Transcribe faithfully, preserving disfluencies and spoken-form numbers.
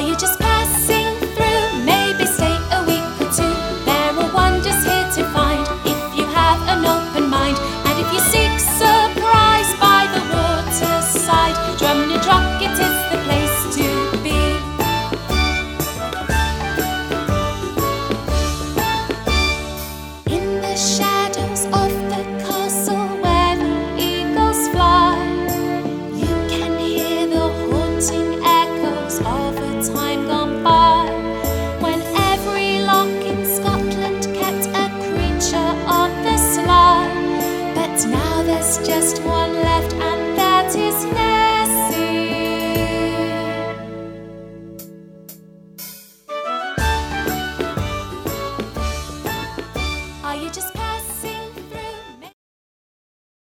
you just passing through? Maybe stay a week or two. There are wonders here to find if you have an open mind. And if you seek surprise by the waterside, Drumnadrochit is the place to be. In the shadows of the castle where the eagles fly, you can hear the haunting echoes of a time gone by, when every loch in Scotland kept a creature on the sly. But now there's just one left, and that is Ned.